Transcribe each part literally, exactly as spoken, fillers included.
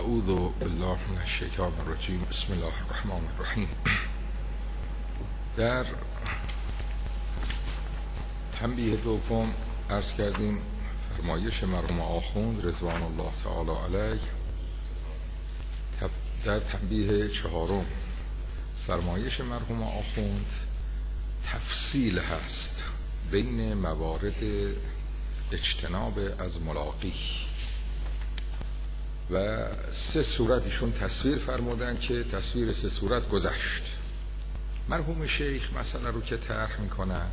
اعوذ بالله من الشیطان الرجیم. بسم الله الرحمن الرحیم. در تنبیه دوم عرض کردیم فرمایش مرحوم آخوند رضوان الله تعالی علیه. در تنبیه چهارم فرمایش مرحوم آخوند تفصیل هست بین موارد اجتناب از ملاقی و سه صورت ایشون تصویر فرمودن که تصویر سه صورت گذشت. مرحوم شیخ مسئله رو که طرح میکنن،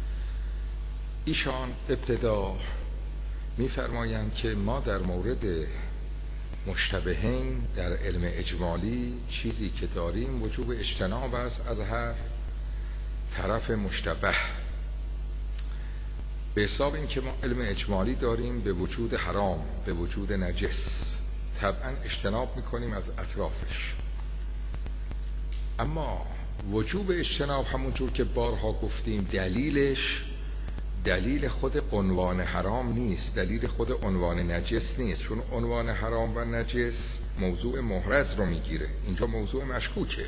ایشان ابتدا میفرمایند که ما در مورد مشتبهین در علم اجمالی چیزی که داریم وجوب اجتناب است از هر طرف مشتبه، به حساب این که ما علم اجمالی داریم به وجود حرام، به وجود نجس، طبعا اجتناب میکنیم از اطرافش. اما وجوب اجتناب همونجور که بارها گفتیم دلیلش دلیل خود عنوان حرام نیست، دلیل خود عنوان نجس نیست، چون عنوان حرام و نجس موضوع محرز رو میگیره، اینجا موضوع مشکوکه.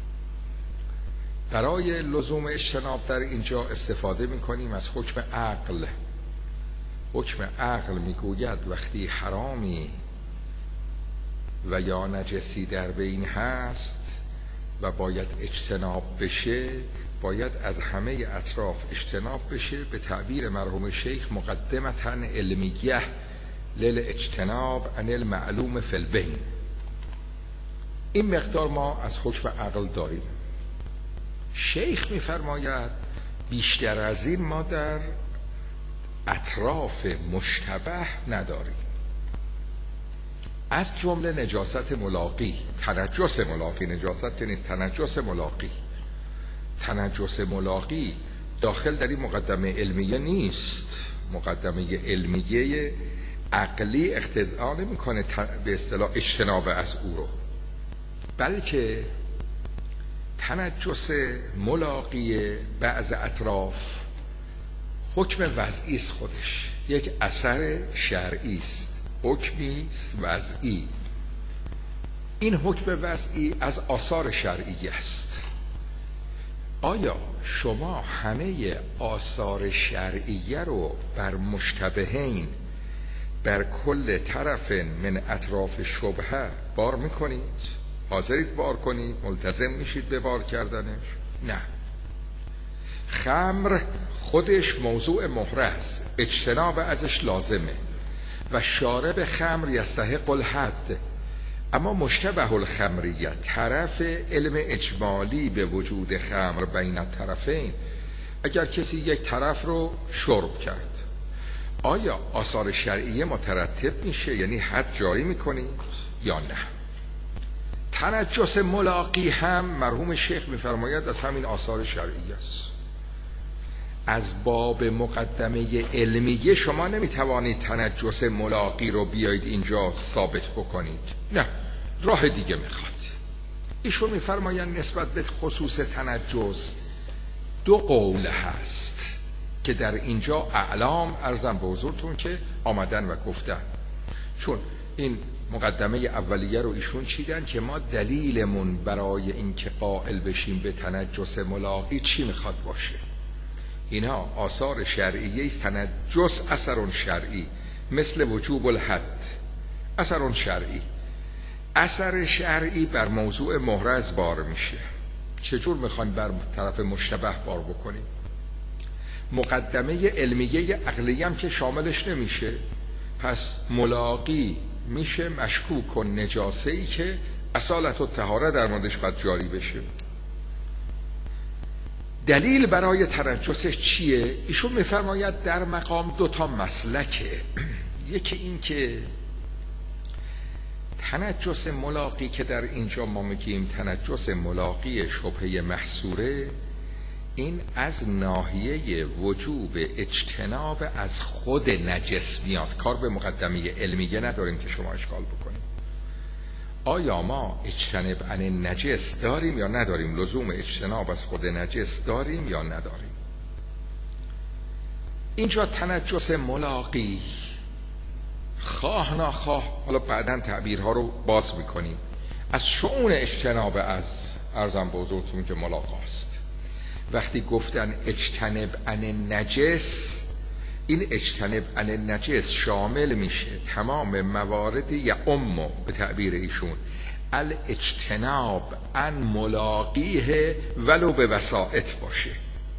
برای لزوم اجتناب در اینجا استفاده میکنیم از حکم عقل. حکم عقل میگوید وقتی حرامی و یا نجسی در بین هست و باید اجتناب بشه، باید از همه اطراف اجتناب بشه. به تعبیر مرحوم شیخ مقدمتا علمیه لیل اجتناب عن المعلوم فی البین. این مقدار ما از حکم عقل داریم. شیخ میفرماید بیشتر از این ما در اطراف مشتبه نداریم، از جمله نجاست ملاقی، تنجس ملاقی، نجاست که نیست، تنجس ملاقی. تنجس ملاقی داخل در این مقدمه علمیه نیست. مقدمه علمیه عقلی اقتضا نمیکنه به اصطلاح اجتناب از او رو، بلکه تنجس ملاقی بعض اطراف حکم وضعی است، خودش یک اثر شرعی است، حکمی است وضعی. این حکم وضعی از آثار شرعی است. آیا شما همه آثار شرعیه رو بر مشتبهین، بر کل طرف من اطراف شبهه بار میکنید؟ حاضرید بار کنید؟ ملتزم میشید به بار کردنش؟ نه. خمر خودش موضوع محرز، اجتناب ازش لازمه و شارب خمر یستحق الحد. اما مشتبه الخمریت، طرف علم اجمالی به وجود خمر بین الطرفین، اگر کسی یک طرف رو شرب کرد، آیا آثار شرعیه مترتب میشه؟ یعنی حد جاری میکنید یا نه؟ تنجس ملاقی هم مرحوم شیخ میفرماید از همین آثار شرعی است. از باب مقدمه علمیه شما نمیتوانید تنجس ملاقی رو بیایید اینجا ثابت بکنید، نه، راه دیگه میخواد. ایشون میفرمایند نسبت به خصوص تنجس دو قول هست که در اینجا اعلام عرضم به حضورتون که آمدن و گفتن. چون این مقدمه اولیه رو ایشون چیدن که ما دلیلمون برای اینکه قائل بشیم به تنجس ملاقی چی میخواد باشه. اینها آثار شرعیه، تنجس اثر شرعی، مثل وجوب الحد اثر شرعی. اثر شرعی بر موضوع محرز بار میشه. چجور میخوایم بر طرف مشتبه بار بکنیم؟ مقدمه علمیه عقلی هم که شاملش نمیشه، پس ملاقی میشه مشکوک و نجاسه‌ای که اصالت و طهارت در موردش باید جاری بشه. دلیل برای تنجسش چیه؟ ایشون میفرماید در مقام دو تا مسلکه. یکی این که تنجس ملاقی که در اینجا ما میگیم تنجس ملاقی شبهه محصوره، این از ناحیه وجوب اجتناب از خود نجس میاد. کار به مقدمه علمیه نداریم که شما اشکال بکنیم. آیا ما اجتناب عن نجس داریم یا نداریم؟ لزوم اجتناب از خود نجس داریم یا نداریم؟ اینجا تنجس ملاقی خواه ناخواه، حالا بعداً تعبیرها رو باز میکنیم، از شؤون اجتناب از ارزم به حضورتون که ملاقاست. وقتی گفتن اجتنب عن نجس، این اجتنب عن نجس شامل میشه تمام موارد یعم به تعبیر ایشون الاجتناب عن ملاقیه ولو به وسائط باشه.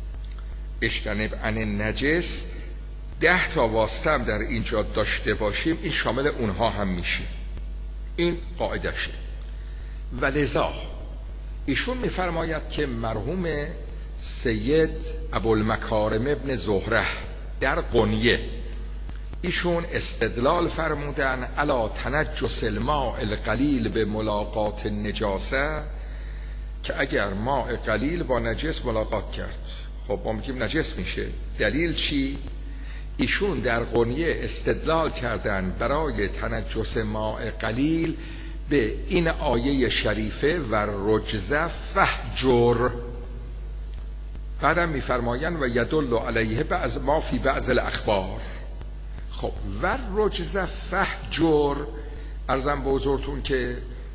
اجتنب عن نجس ده تا واسطه هم در اینجا داشته باشیم، این شامل اونها هم میشه، این قاعده شه. ولذا ایشون میفرماید که مرحوم سید ابوالمکارم ابن زهره در قنیه ایشون استدلال فرمودن علا تنجس الماء القلیل به ملاقات النجاسه، که اگر ماء قلیل با نجس ملاقات کرد خب ما میگیم نجس میشه. دلیل چی؟ ایشون در قنیه استدلال کردن برای تنجس ماء قلیل به این آیه شریفه و رجز فهجر. بعدم میفرمایند و یدل علیه بعض ما فی بعض الاخبار. خب و رجز فهجر، عرضم به حضورتون که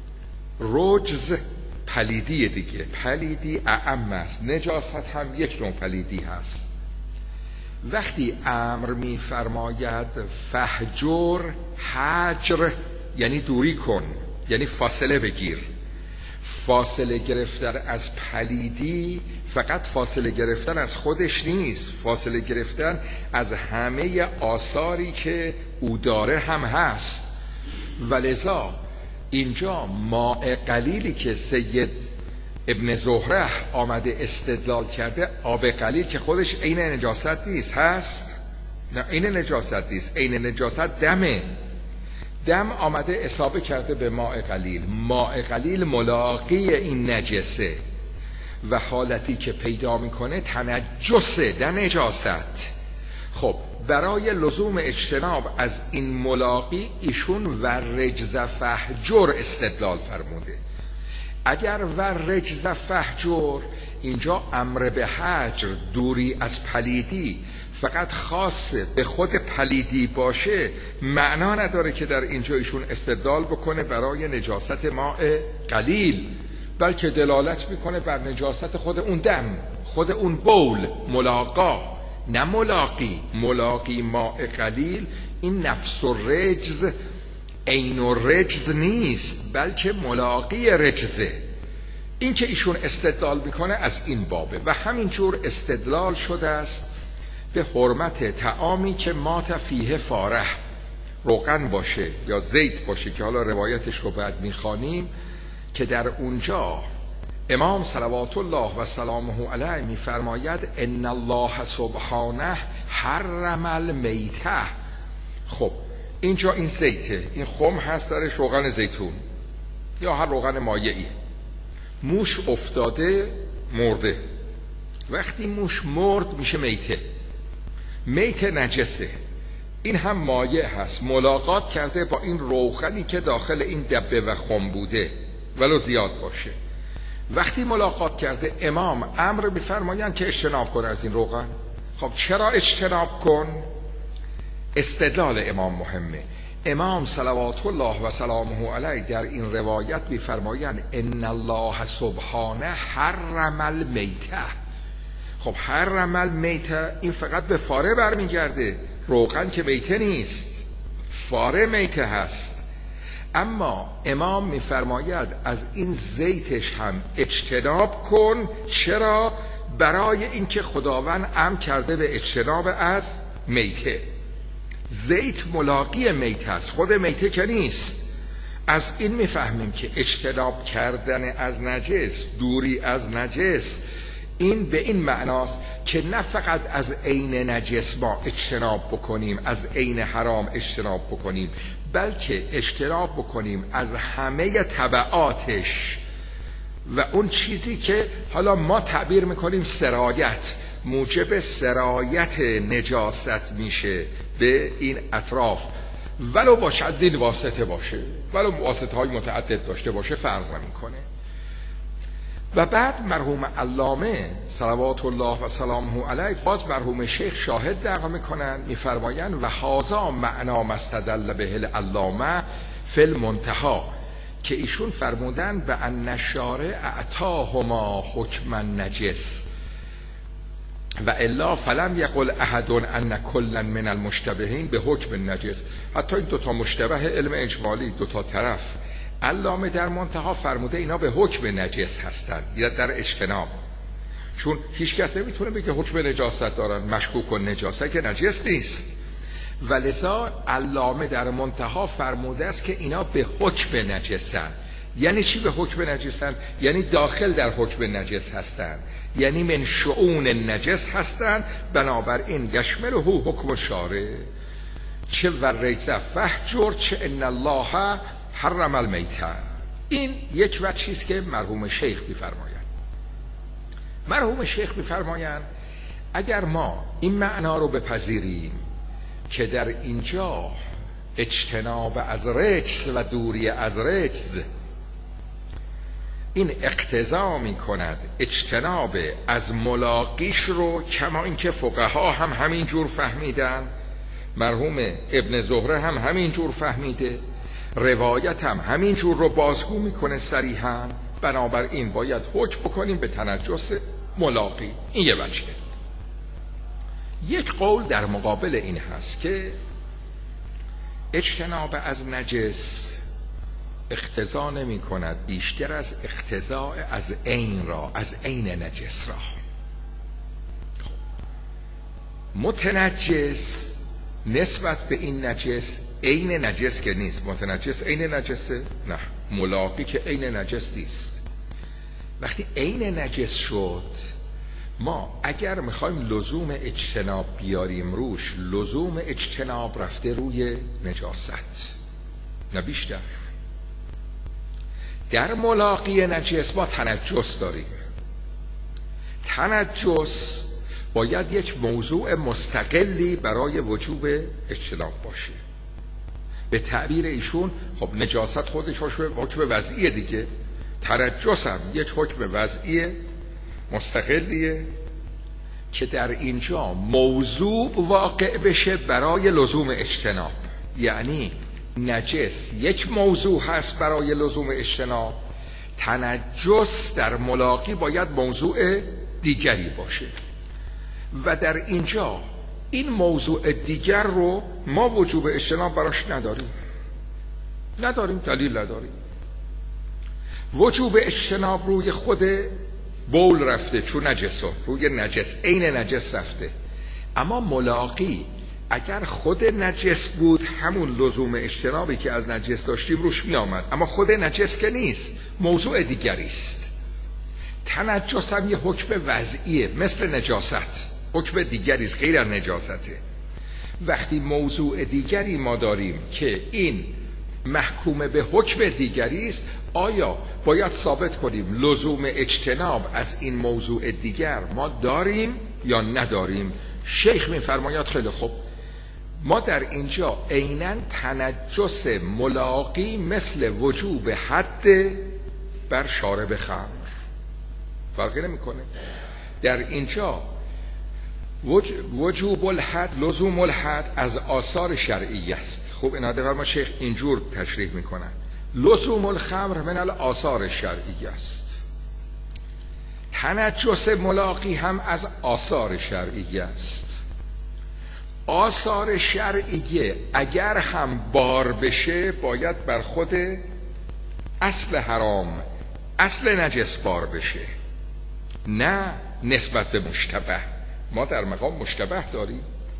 رجز پلیدی دیگه، پلیدی اعم است، نجاست هم یک نوع پلیدی هست. وقتی امر میفرماید فهجر، حجر یعنی دوری کن، یعنی فاصله بگیر. فاصله گرفتن از پلیدی فقط فاصله گرفتن از خودش نیست، فاصله گرفتن از همه آثاری که او داره هم هست. ولذا اینجا ماء قلیلی که سید ابن زهره آمده استدلال کرده، آب قلیل که خودش عین نجاست نیست، هست؟ نه عین نجاست نیست، عین نجاست دمه. دم آمده اصابه کرده به ماء قلیل، ماء قلیل ملاقی این نجسه و حالتی که پیدا میکنه تنجسه، در نجاست. خب برای لزوم اجتناب از این ملاقی ایشون و رجز فهجر استدلال فرموده. اگر و رجز فهجر اینجا امر به حجر، دوری از پلیدی، فقط خاص به خود پلیدی باشه، معنا نداره که در اینجا ایشون استدلال بکنه برای نجاست ماء قلیل، بلکه دلالت میکنه بر نجاست خود اون دم، خود اون بول، ملاقا، نه ملاقی. ملاقی ماء قلیل این نفس و رجز، عین و رجز نیست، بلکه ملاقی رجزه. این که ایشون استدلال میکنه از این بابه. و همینجور استدلال شده است به حرمت طعامی که مات فیه فاره، روغن باشه یا زیت باشه، که حالا روایتش رو بعد میخوانیم، که در اونجا امام صلوات الله و سلامه علیه میفرماید ان الله سبحانه حرم المیته. خب اینجا این زیته، این خم هست درش روغن زیتون یا هر روغن مایعی، موش افتاده مرده، وقتی موش مرد میشه میته، میته نجسه، این هم مایع هست، ملاقات کرده با این روغنی که داخل این دبه و خم بوده ولو زیاد باشه. وقتی ملاقات کرده امام امر میفرمایند که اجتناب کن از این روغن. خب چرا اجتناب کن؟ استدلال امام مهمه. امام صلوات الله و سلامه علیه در این روایت میفرمایند ان الله سبحانه حرم المیته. خب حرم المیته این فقط به فاره برمیگرده، روغن که میته نیست، فاره میته هست. اما امام میفرماید از این زیتش هم اجتناب کن. چرا؟ برای اینکه خداوند امر کرده به اجتناب از میته. زیت ملاقی میته است، خود میته که نیست. از این میفهمیم که اجتناب کردن از نجس، دوری از نجس، این به این معناست که نه فقط از عین نجس ما اجتناب بکنیم، از عین حرام اجتناب بکنیم، بلکه اجتناب بکنیم از همه تبعاتش و اون چیزی که حالا ما تعبیر میکنیم سرایت، موجب سرایت نجاست میشه به این اطراف، ولو با چندین واسطه باشه، ولو واسطه های متعدد داشته باشه، فرق نمیکنه. و بعد مرحوم علامه صلوات الله و سلامه علیه باز مرحوم شیخ شاهد نقل میکنند، میفرمایند و هذا معنا مستدل به العلامه فی المنتهی، که ایشون فرمودن به ان الشارع اعطاهما حکم النجس و الا فلم یقل احد ان کلا من المشتبهین به حکم النجس. حتی این دوتا مشتبه علم اجمالی، دوتا طرف، علامه در منتهی فرموده اینا به حکم نجس هستن یا در اجتناب، چون هیچ کس نمیتونه بگه حکم نجاست دارن، مشکوک و نجاسه که نجس نیست، ولذا علامه در منتهی فرموده است که اینا به حکم نجسن. یعنی چی به حکم نجسن؟ یعنی داخل در حکم نجس هستن، یعنی من شؤون نجس هستن، بنابراین یشمله حکم شارع، چه ورریز فحجر چه ان الله حرم المیته. این یک وجهی است که مرحوم شیخ می‌فرمایند. مرحوم شیخ می‌فرمایند اگر ما این معنا رو بپذیریم که در اینجا اجتناب از رجس و دوری از رجس این اقتضا می کند اجتناب از ملاقیش رو، کما اینکه فقها هم همین جور فهمیدن، مرحوم ابن زهره هم همین جور فهمیده، روایت هم همین جور رو بازگو میکنه صریحا، بنابراین باید حکم بکنیم به تنجس ملاقی. این یه وجهه. یک قول در مقابل این هست که اجتناب از نجس اقتضا نمی کند بیشتر از اقتضاء از عین را، از عین نجس را. متنجس نسبت به این نجس عین نجس که نیست. متنجس عین نجسه؟ نه. ملاقی که عین نجس نیست. وقتی عین نجس شد، ما اگر میخوایم لزوم اجتناب بیاریم روش، لزوم اجتناب رفته روی نجاست، نه بیشتر. در ملاقی نجس ما تنجس داریم. تنجس باید یک موضوع مستقلی برای وجوب اجتناب باشه. به تعبیر ایشون خب نجاست خودش حکم وضعیه دیگه، تنجس هم یک حکم وضعی مستقلیه که در اینجا موضوع واقع بشه برای لزوم اجتناب. یعنی نجس یک موضوع هست برای لزوم اجتناب، تنجس در ملاقی باید موضوع دیگری باشه و در اینجا این موضوع دیگر رو ما وجوب اجتناب براش نداریم نداریم دلیل نداریم. وجوب اجتناب روی خود بول رفته، چون نجسه روی نجس عین نجس رفته، اما ملاقی اگر خود نجس بود همون لزوم اجتنابی که از نجس داشتیم روش می آمد، اما خود نجس که نیست، موضوع دیگری است. تنجس هم یه حکم وضعیه مثل نجاست، حکم دیگری است غیر از نجاسته. وقتی موضوع دیگری ما داریم که این محکوم به حکم دیگری است، آیا باید ثابت کنیم لزوم اجتناب از این موضوع دیگر ما داریم یا نداریم؟ شیخ می‌فرماید خیلی خوب، ما در اینجا عیناً تنجس ملاقی مثل وجوب حد بر شارب خمر فرقی نمی‌کنه. در اینجا وجوب الحد، لزوم الحد از آثار شرعی است. خب اینا در ما شیخ اینجور تشریح میکنن، لزوم الخمر من الآثار شرعی است. تنجس ملاقی هم از آثار شرعی است. آثار شرعیه اگر هم بار بشه باید بر خود اصل حرام، اصل نجس بار بشه، نه نسبت به مشتبه. ما در مقام مشتبه داریم.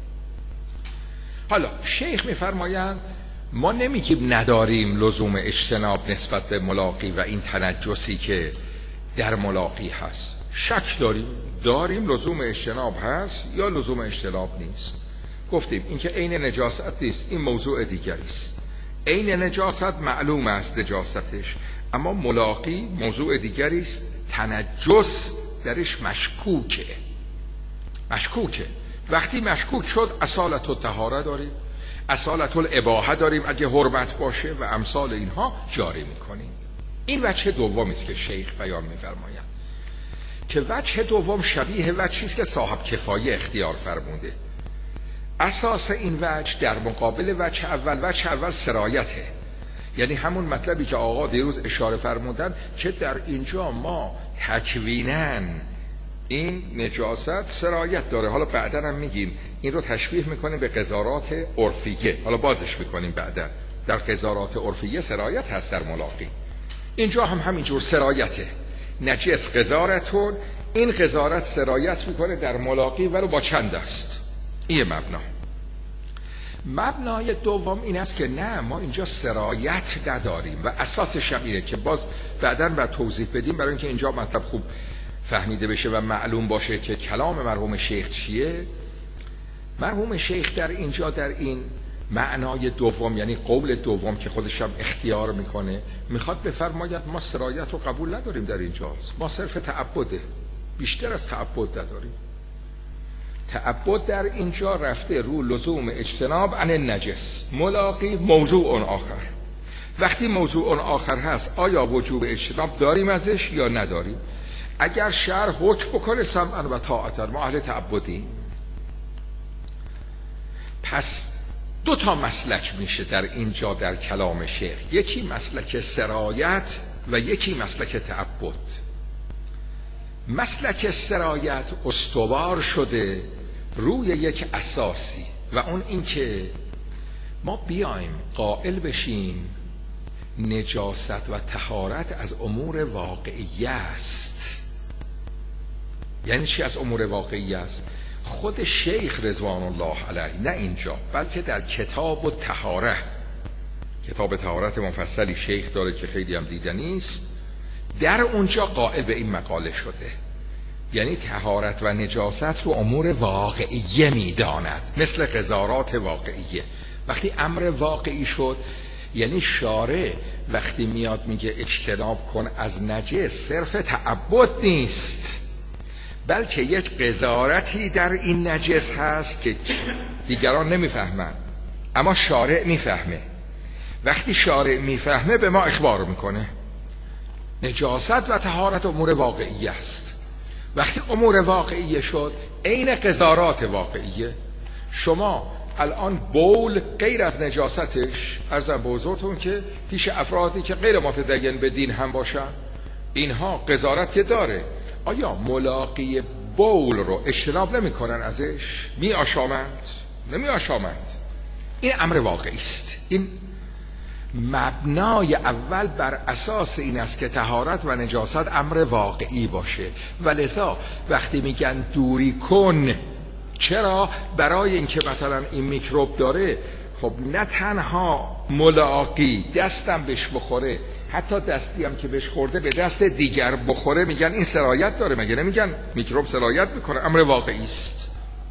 حالا شیخ میفرمایند ما نمیگیم نداریم لزوم اجتناب نسبت به ملاقی و این تنجسی که در ملاقی هست. شک داریم داریم لزوم اجتناب هست یا لزوم اجتناب نیست. گفتیم این که عین نجاست نیست، این موضوع دیگری است. عین نجاست معلوم است نجاستش، اما ملاقی موضوع دیگری است. تنجس درش مشکوکه مشکوکه وقتی مشکوک شد اصالت الطهاره داریم، اصالت الاباحه داریم اگه حرمت باشه و امثال اینها جاری میکنیم. این وجه دومی است که شیخ بیان میفرمایند. که وجه دوم شبیه وجهی است که صاحب کفایه اختیار فرموده. اساس این وجه در مقابل وجه اول، وجه اول سرایته، یعنی همون مطلبی که آقا دیروز اشاره فرمودن که در اینجا ما تکویناً این نجاست سرایت داره. حالا بعداً هم میگیم این رو تشبیه میکنیم به قذارات عرفیه، حالا بازش میکنیم بعداً. در قذارات عرفیه سرایت هست در ملاقی، اینجا هم همینجور سرایته. نجس قذارتون، این قذارت سرایت میکنه در ملاقی، ولو با چند است. این مبنا. مبنای دوم این است که نه، ما اینجا سرایت نداریم و اساسش هم اینه که باز بعداً باید توضیح بدیم برای اینکه اینجا مطلب خوب فهمیده بشه و معلوم باشه که کلام مرحوم شیخ چیه. مرحوم شیخ در اینجا در این معنای دوم، یعنی قول دوم که خودش هم اختیار میکنه، میخواد بفرماید ما سرایت رو قبول نداریم در اینجا، ما صرف تعبده، بیشتر از تعبد نداریم. تعبد در اینجا رفته رو لزوم اجتناب عن النجس، ملاقی موضوع آخر. وقتی موضوع آخر هست آیا وجوب اجتناب داریم ازش یا نداریم؟ اگر شرع حکم بکنه سمعا و طاعتا، ما اهل تعبدیم. پس دو تا مسلک میشه در اینجا در کلام شیخ، یکی مسلک سرایت و یکی مسلک تعبد. مسلک سرایت استوار شده روی یک اساسی و اون این که ما بیایم قائل بشیم نجاست و طهارت از امور واقعی است. یعنی چی از امور واقعی است؟ خود شیخ رضوان الله علیه، نه اینجا بلکه در کتاب الطهاره، کتاب طهارت مفصلی شیخ داره که خیلی هم دیدنی است، در اونجا قائل به این مقاله شده، یعنی طهارت و نجاست رو امور واقعیه میداند، مثل قذارات واقعیه. وقتی امر واقعی شد، یعنی شارع وقتی میاد میگه اجتناب کن از نجس، صرف تعبد نیست، بلکه یک قذارتی در این نجس هست که دیگران نمیفهمن اما شارع میفهمه. وقتی شارع میفهمه به ما اخبار میکنه نجاست و طهارت امور واقعی است. وقتی امور واقعی شد عین قذارات واقعیه. شما الان بول غیر از نجاستش، عرضم به حضورتون که پیش افرادی که غیر متدین به دین هم باشن اینها قذارت داره، آیا ملاقی بول رو اجتناب نمی کنن ازش؟ می آشامند؟ نمی آشامند. این امر واقعی است. این مبنای اول بر اساس این است که طهارت و نجاست امر واقعی باشه و لذا وقتی میگن دوری کن، چرا؟ برای اینکه مثلا این میکروب داره، خب نه تنها ملاقی دستم بهش بخوره، حتی دستی هم که بهش خورده به دست دیگر بخوره، میگن این سرایت داره، مگه نمیگن میکروب سرایت میکنه؟ امر واقعی است.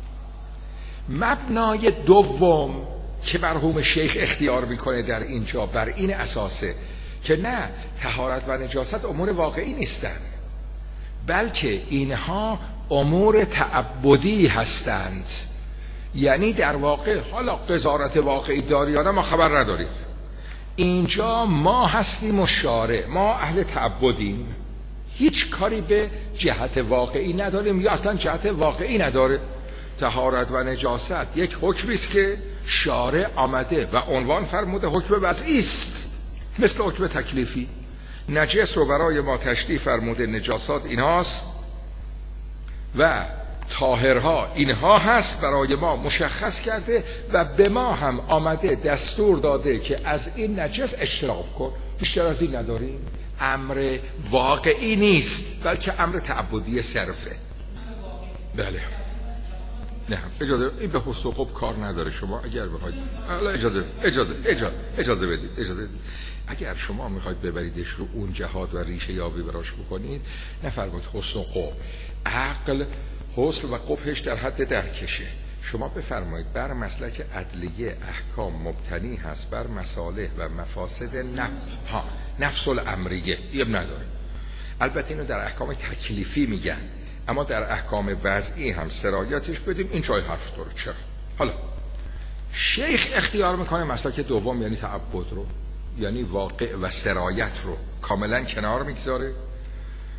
مبنای دوم که مرحوم شیخ اختیار میکنه در اینجا بر این اساسه که نه، طهارت و نجاست امور واقعی نیستن، بلکه اینها امور تعبدی هستند. یعنی در واقع حالا قذارت واقعی داری یا نه ما خبر نداریم، اینجا ما هستیم و شارع، ما اهل تعبدیم، هیچ کاری به جهت واقعی نداریم یا اصلا جهت واقعی نداره. طهارت و نجاست یک حکمی است که شارع آمده و عنوان فرموده حکم وضعی است، مثل حکم تکلیفی. نجس رو برای ما تشریح فرموده، نجاسات اینهاست و طاهرها اینها هست، برای ما مشخص کرده و به ما هم آمده دستور داده که از این نجس اجتناب کن. بیشتر از این نداریم. امر واقعی نیست بلکه امر تعبدی صرفه. بله نه اجازه، این به حسن و خوب کار نداره. شما اگر بخواید اجازه اجازه اجازه اجازه بدید اجازه بدید اگر شما میخواید ببریدش رو اون جهاد و ریشه یابی براش بکنید، نفرمایید حسن و خوب، عقل حسن و قبحش در حد درکشه. شما بفرمایید بر مسلک عدلیه احکام مبتنی هست بر مصالح و مفاسد نفس ها نفس الامریه، ایب نداره. البته اینو در احکام تکلیفی میگن، اما در احکام وضعی هم سرایتش بدیم، این جای حرف داره. چرا؟ حالا شیخ اختیار میکنه مسلک دوم، یعنی تعبد رو، یعنی واقع و سرایت رو کاملا کنار میگذاره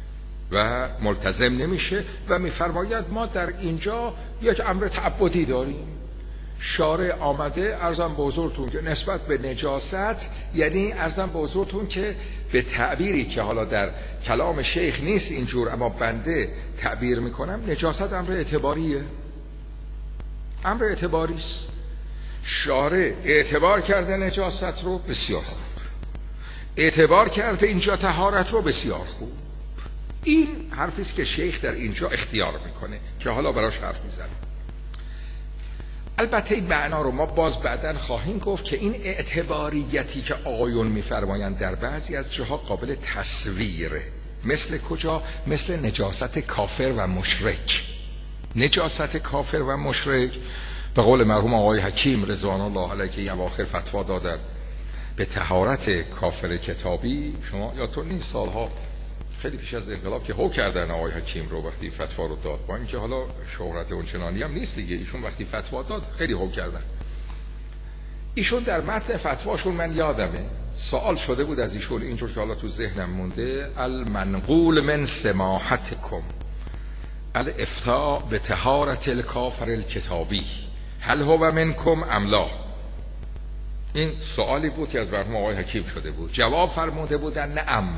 و ملتزم نمیشه و میفرماید ما در اینجا یک امر تعبدی داریم. شارع آمده عرضم به حضورتون که نسبت به نجاست، یعنی عرضم به حضورتون که به تعبیری که حالا در کلام شیخ نیست اینجور، اما بنده تعبیر میکنم، نجاست امر اعتباریه، امر اعتباری است. شارع اعتبار کرده نجاست رو، بسیار خوب. اعتبار کرده اینجا طهارت رو، بسیار خوب. این حرفی است که شیخ در اینجا اختیار میکنه که حالا براش حرف میزنه. البته این معنا رو ما باز بعداً خواهیم گفت که این اعتباریتی که آقایون میفرمایند در بعضی از جاها قابل تصویره. مثل کجا؟ مثل نجاست کافر و مشرک. نجاست کافر و مشرک به قول مرحوم آقای حکیم رضوان الله علیه که اواخر فتوا دادن به طهارت کافر کتابی، شما یادتون نیست سالها خیلی پیش از انقلاب که هو کردن آقای حکیم رو وقتی فتوا رو داد، با اینکه حالا شهرت اونچنانی هم نیست دیگه، ایشون وقتی فتوا داد خیلی هو کردن. ایشون در متن فتواشون من یادمه سوال شده بود از ایشون اینجور که حالا تو ذهنم مونده: المنقول من سماحتکم الافتاء به طهارت الکافر الکتابی هل هو منکم ام لا؟ این سوالی بود که از مرحوم آقای حکیم شده بود. جواب فرموده بودن نعم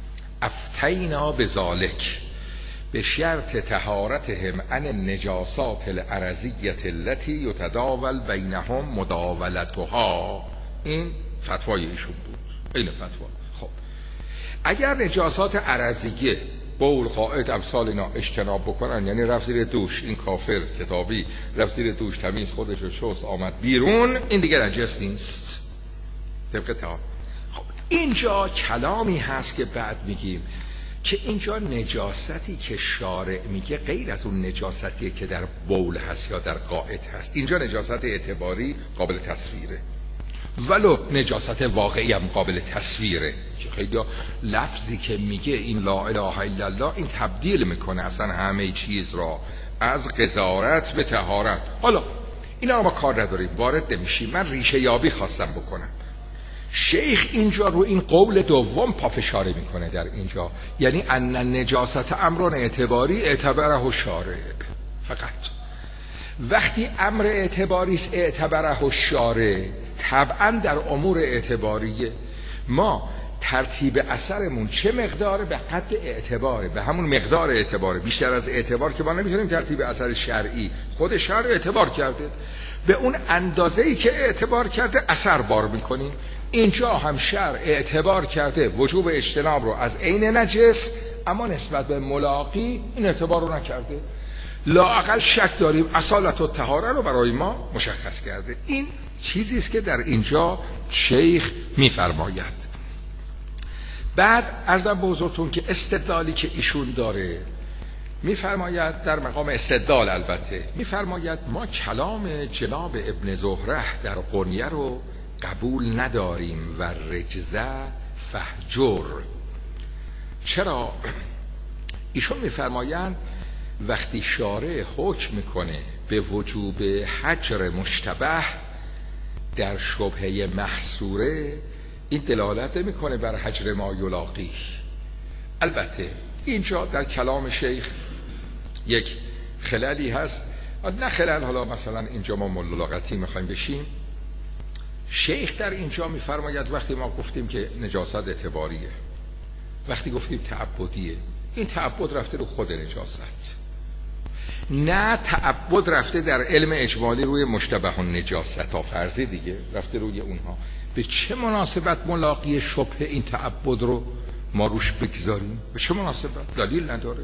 افتینا بذالک به شرط طهارتهم عن النجاسات الارضیه التي یتداول بینهم مداولتها. این فتوای ایشون بود، این فتوا. خب اگر نجاسات ارضیه بول قائد امثال اینا اجتناب بکنن، یعنی رفت زیر دوش، این کافر کتابی رفت زیر دوش تمیز خودش رو شست آمد بیرون، این دیگه نجس نیست طبق تا. خب اینجا کلامی هست که بعد میگیم که اینجا نجاستی که شارع میگه غیر از اون نجاستیه که در بول هست یا در قائد هست. اینجا نجاست اعتباری قابل تصویره، ولو نجاست واقعی هم قابل تصویره. خیلی لفظی که میگه این لا اله الا الله این تبدیل میکنه اصلا همه چیز را از قذارت به طهارت. حالا اینا رو ما کار نداریم، وارد نمیشیم. من ریشه یابی خواستم بکنم. شیخ اینجا رو این قول دوم پافشاری میکنه در اینجا، یعنی ان نجاست امران اعتباری اعتبره و شارع. فقط وقتی امر اعتباری است اعتبره و شارع، طبعا در امور اعتباریه ما ترتیب اثرمون چه مقداره؟ به قد اعتباره، به همون مقدار اعتباره. بیشتر از اعتبار که ما نمیتونیم ترتیب اثر شرعی، خود شرع اعتبار کرده، به اون اندازه‌ای که اعتبار کرده اثر بار میکنیم. اینجا هم شرع اعتبار کرده وجوب اجتناب رو از عین نجس، اما نسبت به ملاقی این اعتبار رو نکرده. لااقل شک داریم اصالت و طهاره رو برای ما مشخص کرده. این چیزی است که در اینجا شیخ میفرماید. بعد عرضم به حضورتون که استدلالی که ایشون داره میفرماید در مقام استدلال، البته میفرماید ما کلام جناب ابن زهره در قنیه رو قبول نداریم و رجزه فهجر. چرا؟ ایشون میفرمایند وقتی شارع حکم میکنه به وجوب حجر مشتبه در شبهه محصوره، این دلالت میکنه بر حجر ما یلاقی. البته اینجا در کلام شیخ یک خلالی هست، نه خلال حالا مثلا اینجا ما مللغتی میخوایم بشیم. شیخ در اینجا میفرماید وقتی ما گفتیم که نجاست اعتباریه، وقتی گفتیم تعبدیه، این تعبد رفته رو خود نجاست، نه تعبد رفته در علم اجمالی روی مشتبه و نجاست ها فرضی دیگه، رفته روی اونها. به چه مناسبت ملاقی شبه این تعبد رو ما روش بگذاریم؟ به چه مناسبت؟ دلیل نداره.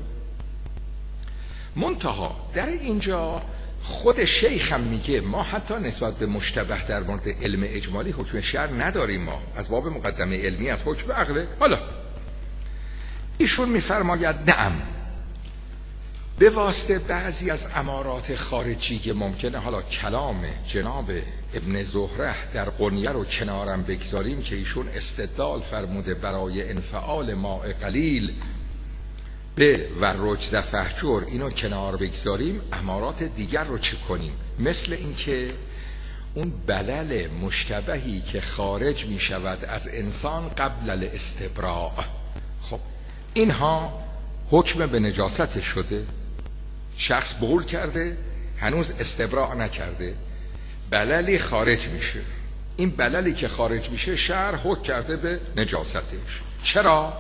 منتها در اینجا خود شیخ هم میگه ما حتی نسبت به مشتبه در مورد علم اجمالی حکم شرع نداریم، ما از باب مقدمه علمی از حکم عقله. حالا ایشون میفرماید نعم به واسطه بعضی از امارات خارجی که ممکنه، حالا کلام جناب ابن زهره در قنیه رو کنارم بگذاریم که ایشون استدلال فرموده برای انفعال ماء قلیل به و رجز فهجر، اینو کنار بگذاریم، امارات دیگر رو چه کنیم؟ مثل اینکه اون بلل مشتبهی که خارج می شود از انسان قبل الاستبراء، خب اینها حکم به نجاست شده، شخص بول کرده هنوز استبراء نکرده، بللی خارج میشه، این بللی که خارج میشه شرع حکم کرده به نجاستش. چرا؟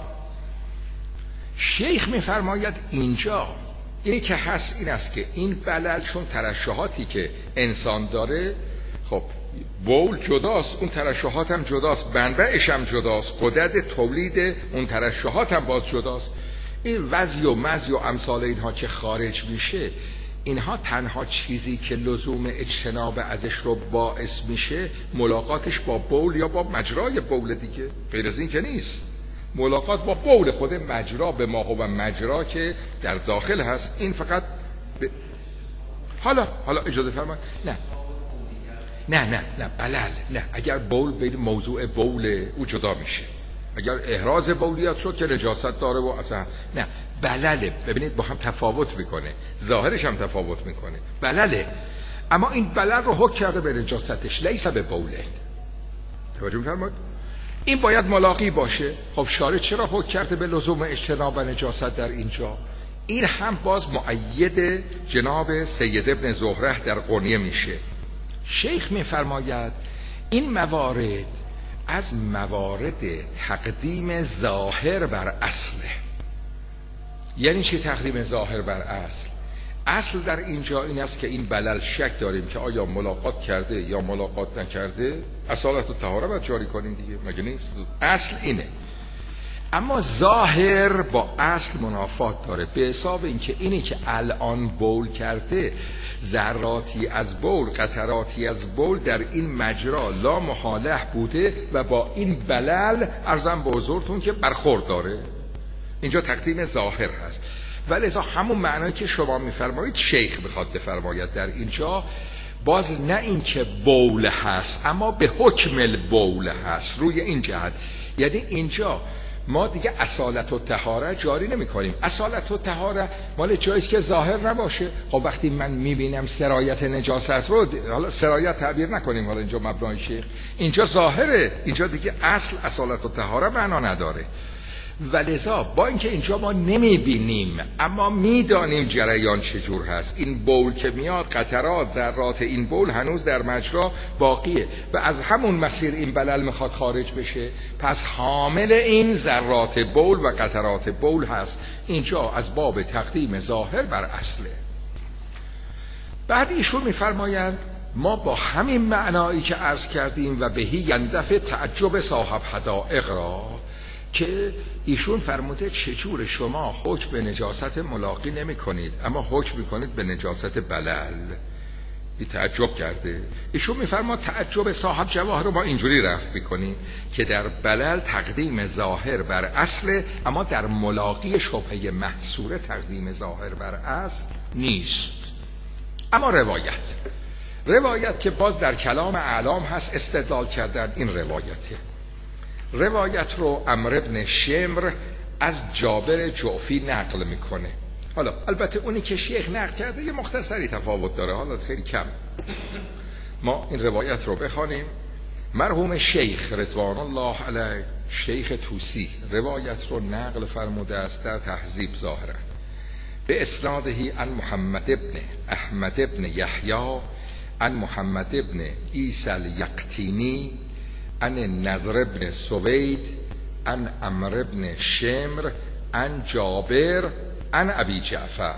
شیخ میفرماید اینجا اینی که هست این است که این بلل چون ترشحاتی که انسان داره، خب بول جداست، اون ترشحات هم جداست، منبعش هم جداست، قدرت تولید اون ترشحات هم باز جداست. این وضعی و مزی و امثال اینها که خارج میشه، اینها تنها چیزی که لزوم اجتناب ازش رو باعث میشه ملاقاتش با بول یا با مجرای بول دیگه، غیر از این که نیست. ملاقات با بول خود مجرا به ما و مجرا که در داخل هست، این فقط ب... حالا حالا اجازه فرمایید. نه نه نه نه بلل نه، اگر بول بین موضوع بول او جدا میشه، اگر احراز بولیت شد که نجاست داره و اصلا نه، بلله. ببینید با هم تفاوت میکنه، ظاهرش هم تفاوت میکنه، بلله. اما این بلل رو حکم کرده به نجاستش، لیس به بوله. توجه میفرمایید؟ این باید ملاقی باشه. خب شارع چرا حکم کرده به لزوم اجتناب و نجاست در اینجا؟ این هم باز مؤید جناب سید ابن زهره در قنیه میشه. شیخ میفرماید این موارد از موارد تقدیم ظاهر بر اصله. یعنی چی تقدیم ظاهر بر اصل؟ اصل در اینجا این است که این بلل شک داریم که آیا ملاقات کرده یا ملاقات نکرده، اصالت و طهاره باید جاری کنیم دیگه، مگه نیست؟ اصل اینه. اما ظاهر با اصل منافات داره، به حساب اینکه اینی که الان بول کرده ذراتی از بول، قطراتی از بول در این مجرا لا محاله بوده و با این بلل عرضم به حضورتون که برخورد داره. اینجا تقدیم ظاهر هست. ولی ازا همون معنایی که شما میفرمایید شیخ بخواد بفرماید در اینجا، باز نه این که بول هست اما به حکم البول هست. روی این جهت یعنی اینجا ما دیگه اصالت و طهاره جاری نمی کنیم. اصالت و طهاره مال جاییست که ظاهر نباشه. خب وقتی من میبینم سرایت نجاست رو، حالا سرایت تعبیر نکنیم، حالا اینجا مبنای شیخ اینجا ظاهره، اینجا دیگه اصل اصالت و طهاره معنا نداره. ولذا با اینکه اینجا ما نمیبینیم اما میدانیم جریان چجور هست، این بول که میاد قطرات ذرات این بول هنوز در مجرا باقیه و از همون مسیر این بلل میخواد خارج بشه، پس حامل این ذرات بول و قطرات بول هست. اینجا از باب تقدیم ظاهر بر اصله. بعد ایشون میفرمایند ما با همین معنایی که عرض کردیم و بهی یندفع تعجب صاحب حدائق را، که ایشون فرموده چجور شما حکم به نجاست ملاقی نمی کنید اما حکم می کنید به نجاست بلل. این تعجب کرده. ایشون میفرما تعجب صاحب جواهر رو ما اینجوری رفع میکنیم که در بلل تقدیم ظاهر بر اصل، اما در ملاقی شبهه محصوره تقدیم ظاهر بر اصل نیست. اما روایت روایت که باز در کلام اعلام هست استدلال کردن، این روایته. روایت رو عمرو بن شمر از جابر جعفی نقل میکنه. حالا البته اونی که شیخ نقل کرده یه مختصری تفاوت داره، حالا خیلی کم. ما این روایت رو بخوانیم. مرحوم شیخ رضوان الله علیه، شیخ توسی، روایت رو نقل فرموده است در تهذیب ظاهرا به اسنادهی عن محمد ابن احمد ابن یحیی عن محمد ابن عیسی الیقطینی عن نضر ابن سوید عن عمرو ابن شمر عن جابر عن ابی جعفر.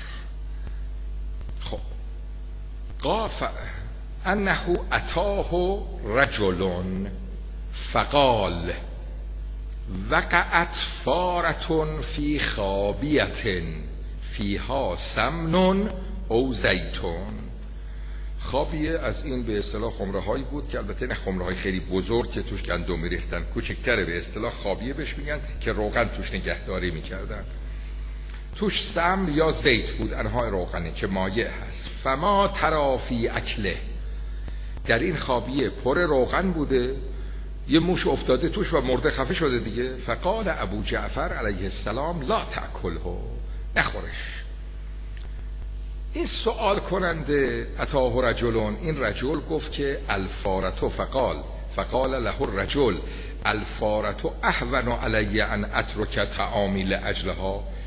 خب قاف انه اتاه رجل فقال وقعت فارة فی خابیة فیها سمن او زیتون. خابیه از این به اصطلاح خمره هایی بود که البته نه خمره های خیلی بزرگ که توش گندم میریختن، کوچکتره، به اصطلاح خابیه بهش میگن، که روغن توش نگهداری میکردن. توش سمن یا زیت بود، انواع روغنی که مایع هست. فما ترافی اکله، در این خابیه پر روغن بوده، یه موش افتاده توش و مرده خفه شده دیگه. فقال ابو جعفر علیه السلام لا تأکله، نخورش. این سوال کننده اتاه رجلون، این رجل گفت که الفارتو، فقال فقال له الرجل الفارتو اهون علی ان اترک طعامی لاجلها.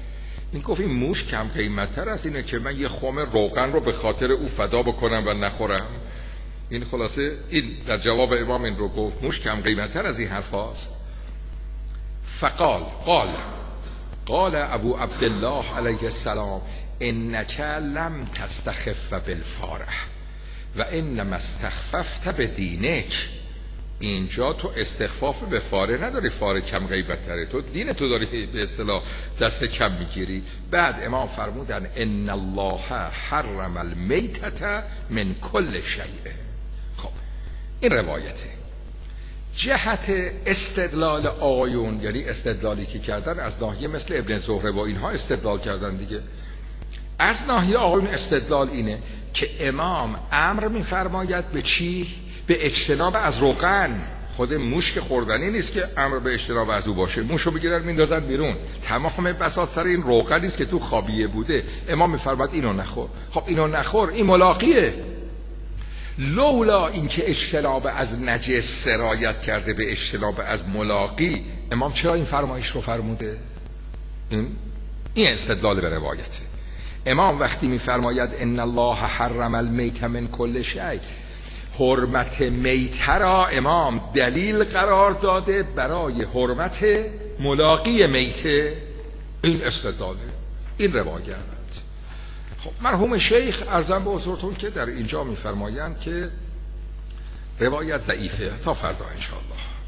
این گفت این موش کم قیمت تر از اینه که من یه خم روغن رو به خاطر او فدا بکنم و نخورم. این خلاصه این در جواب امام این رو گفت، موش کم قیمت تر از این حرف هاست. فقال قال قال ابو عبدالله علیه السلام انک لم تستخف بالفارح و انما استخففت بدینک. اینجا تو استخفاف به فاره نداری، فاره کم غیبت تره، تو دین تو داری به اصطلاح دست کم میگیری. بعد امام فرمودن ان الله حرم المیتة من کل شیء. خب این روایته. جهت استدلال آیون، یعنی استدلالی که کردن از ناحیه مثل ابن زهره و اینها استدلال کردن دیگه، از ناحیه آیون استدلال اینه که امام امر میفرماید به چی؟ به اجتناب از روغن. خود موش که خوردنی نیست که امر به اجتناب از او باشه، موشو بگیرن میندازن بیرون، تمام بساط سر این روغنی است که تو خابیه بوده. امام میفرماید اینو نخور. خب اینو نخور، این ملاقیه. لولا اینکه اجتناب از نجس سرایت کرده به اجتناب از ملاقی، امام چرا این فرمایش رو فرموده؟ این این استدلال به روایته. امام وقتی میفرماید ان الله حرم المیت من کل شیء، حرمت میته را امام دلیل قرار داده برای حرمت ملاقی میته. این استدلاله، این روایت. خب مرحوم شیخ عرضم به حضورتون که در اینجا میفرمایند که روایت ضعیفه. تا فردا انشاءالله.